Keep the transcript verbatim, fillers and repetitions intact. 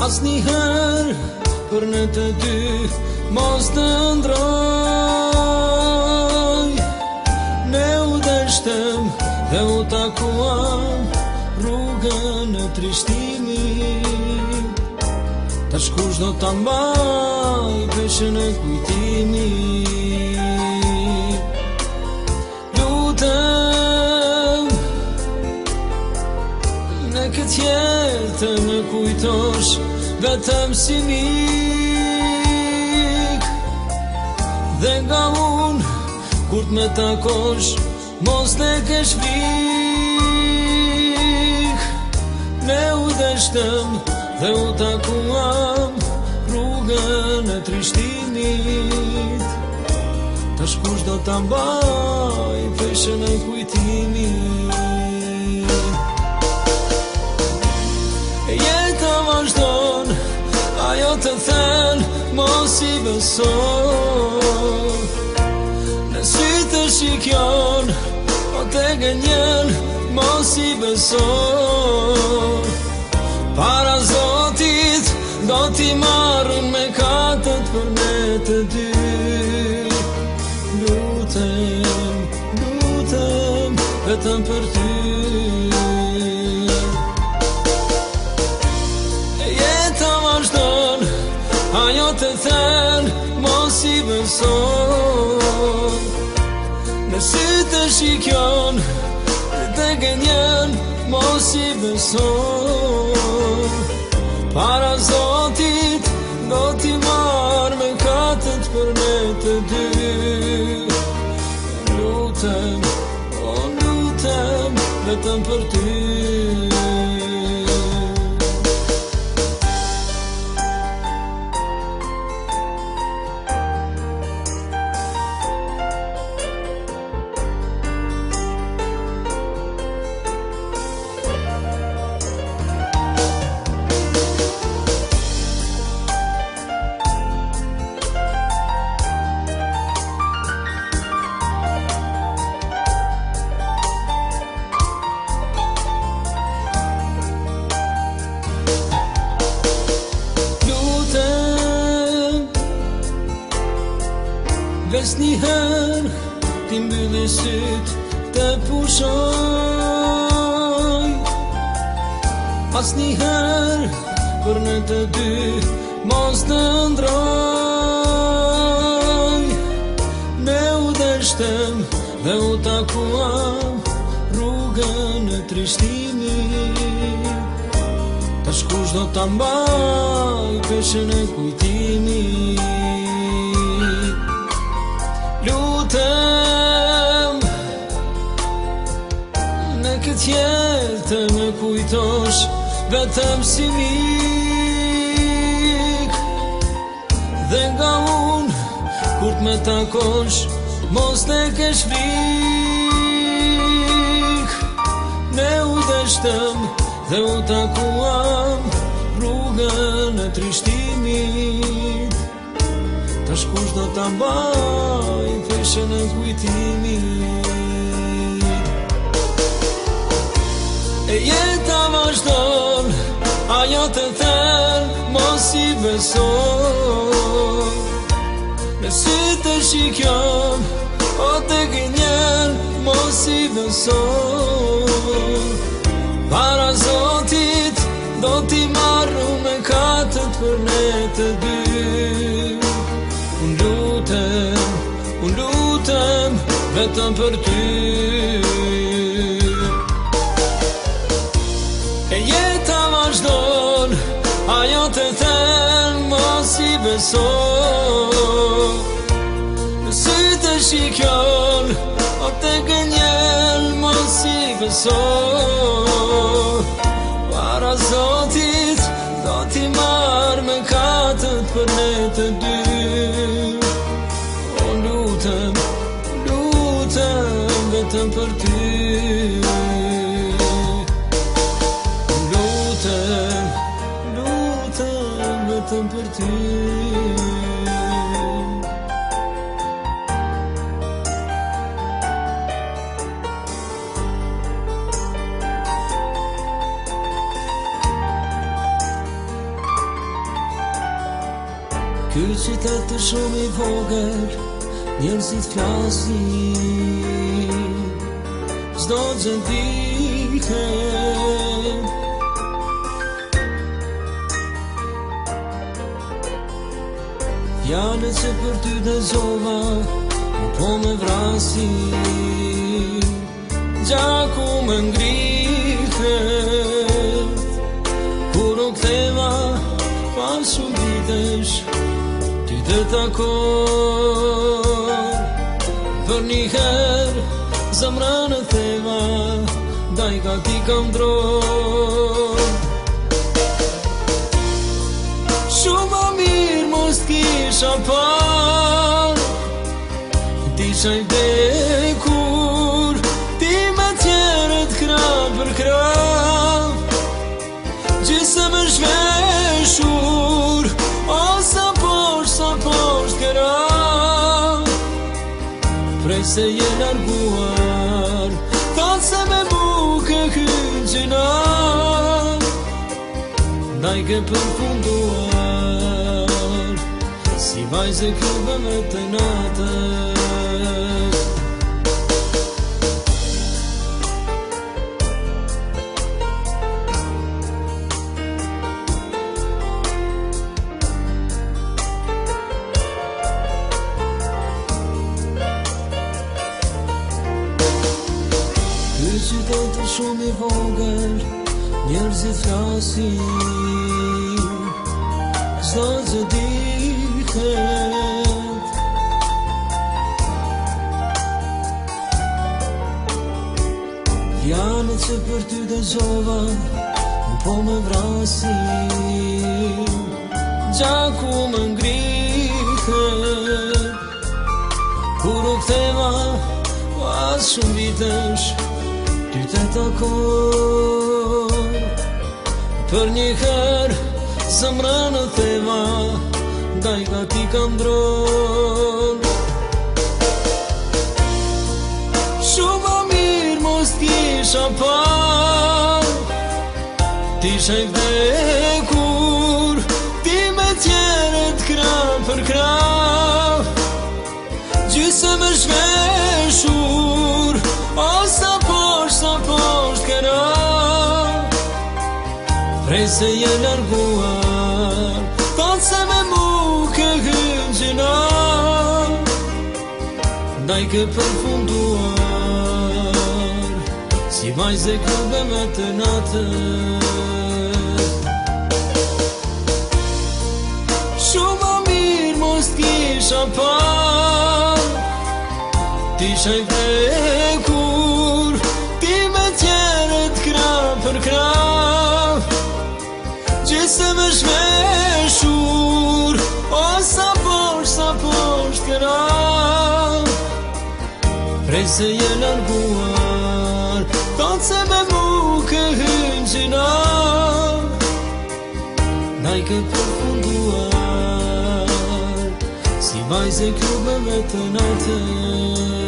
Asnjëherë për ne të dy mos të ndroj. Ne u deshtëm dhe u takuam rrugën e trishtimit. Tash kush do ta mbaj peshën e kujtimit? Lutem, në këtë jetë të më kujtosh vetëm si mik. Dhe nga unë kur t'me takosh mos ne kesh vik. Ne u deshtëm dhe u takuam rrugën e trishtimit. Tash kush do ta mbaj peshën e kujtimit? E jeta vazhdon, ajo të thënë mos i beso. Në sy të shikjon, o të gënjen mos i beso. Para Zotit do t'i marrën me katët për ne të dy. Lutem, lutem, vetëm për ty. E jeta vazhdon, ajo të thënë mos i beso. Në sy të shikjon, të gënjen mos i beso. Para Zotit do t'i marrë me katët për ne të dy. Lutem, o lutem, vetëm për ty. Vesniher ti mbylli syt të pushoj. Asnjëher për ne të dy mos të ndroj. Ne u deshtëm dhe u takuam rrugën e trishtimit. Tash kush do ta mbaj peshën e kujtimit? Lutem, në këtë jetë të më kujtosh vetëm si mik. Dhe nga unë kur t'me takosh mos ne kesh vik. Ne u deshtëm dhe u takuam rrugën e trishtimit. Tash kush do ta mbaj peshën e kujtimit? E jeta vazhdon, ajo të thënë mos i beso. Në sy të shikjon, o të gënjen mos i beso. Para Zotit do t'i marrë me katët për ne të dy. Unë lutem, unë lutem, vetëm për ty. E jeta vazhdon, ajo të thënë mos i beso. Në sy të shikjon, o të gënjen mos i beso. Para Zotit do t'i marrë me katët për ne të dy. O lutem, lutem, vetëm për ty. Lutem, lutem, vetëm për ty. Ky qytet të shumë i vogël, njerëzit flasin, çdo gjë ndihet. Fjalët që për ty dëgjova, po me vrasin, gjaku më ngrihet. Kur u ktheva pas shumë vitesh, ty të takoj, për një herë zemra në theva, daj ka ti kam droj. Shumë më mirë mos t'kisha par, t'isha i vdekur, ti me tjerët krah për krah, gjysë më zhveshur, o sa posht, sa posht këra. Prej se je larguar, thot se me buke hynë gjina, ndaj ke përfunduar, si vajze klubeve të natës. Ky qytet është shumë i vogël, njerëzit flasin, çdo gjë dihet. Fjalët që për ty dëgjova, po me vrasin, gjaku më ngrihet. Kur u ktheva pas shumë vitesh, ty të takoj, për një herë zemra në theva, ndaj ka ti kam dron. Shumë më mirë mos t'kisha par, t'isha i vdekur, ti me tjerët krah për krah, gjysë më zhveshur, o sa posht, sa posht këra. Prej se je larguar, thot se me buke hynë gjina, ndaj ke përfunduar, si vajze klubeve të natës. Shumë më mirë mos t'kisha par, t'isha i vdekur, ti me tjerët krah për krah, gjysë më zhveshur, o sa posht, sa posht këra. Prej se je larguar, thot se me buke hynë gjina, ndaj ke përfunduar, si vajze klubeve të natës.